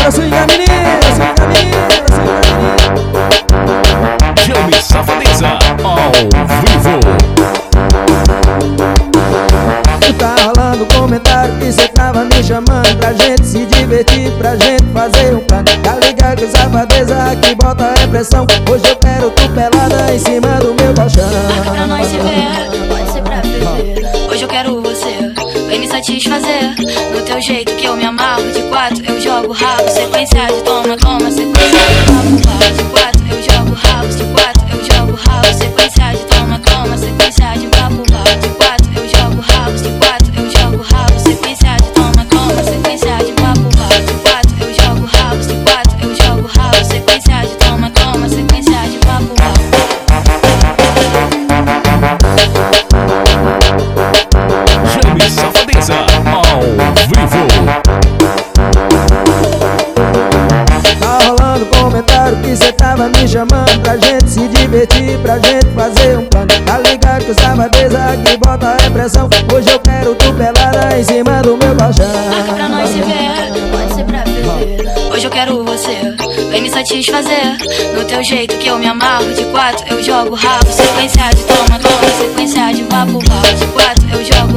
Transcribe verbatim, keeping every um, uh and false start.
Bora swingar menina, swingar menina, swingar menina. Chame Safadeza ao vivo. Tá rolando comentário que cê tava me chamando pra gente se divertir, pra gente fazer um plano. Tá ligado que Safadeza aqui bota repressão. Hoje eu quero tu pelada em cima do meu colchão. Pra nós se ver, pode ser pra viver. Hoje eu quero você, vem me satisfazer. No teu jeito que eu me amarro. De quatro eu jogo rabo, sequência de toma, toma, sequência de rabo, rabo. De quatro eu jogo rabo, de quatro eu jogo rabo, sequência de toma, toma, sequência de rabo, rabo. De quatro eu jogo rabo, de quatro eu jogo rabo, sequência de toma, toma, sequência de rabo, rabo. De quatro eu jogo rabo, de quatro eu jogo rabo, sequência de toma, toma, sequência de rabo, rabo. Chame Safadeza ao vivo. Tá rolando comentário que cê tava me chamando pra gente se divertir, pra gente fazer um plano. Tá ligado que o Safadeza aqui bota repressão. Hoje eu quero tu pelada em cima do meu colchão. Pra nós se ver, pode ser pra viver. Hoje eu quero você, vem me satisfazer. No teu jeito que eu me amarro. De quatro eu jogo rabo, sequência de toma, toma, sequência de rabo, rabo. De quatro eu jogo